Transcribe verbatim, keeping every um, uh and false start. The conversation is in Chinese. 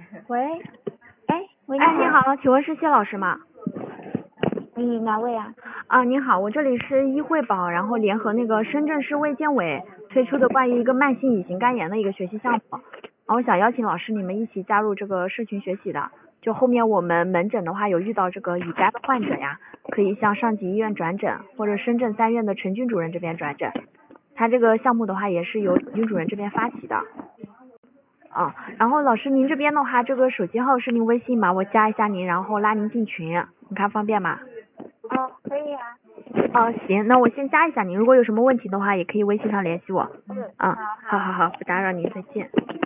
喂，哎，喂， 哎，你好，请问是谢老师吗？ 你哪位啊？ 啊，您好，我这里是医惠宝，然后联合那个深圳市卫健委推出的关于一个慢性乙型肝炎的一个学习项目，啊，我想邀请老师你们一起加入这个社群学习的。就后面我们门诊的话有遇到这个乙肝的患者呀，可以向上级医院转诊，或者深圳三院的陈军主任这边转诊。他这个项目的话也是由陈军主任这边发起的。啊，然后老师您这边的话，这个手机号是您微信吗？我加一下您，然后拉您进群，你看方便吗？ 哦，可以啊。 哦，行，那我先加一下您，如果有什么问题的话，也可以微信上联系我。 嗯， 嗯， 好好。 好好好，不打扰您，再见。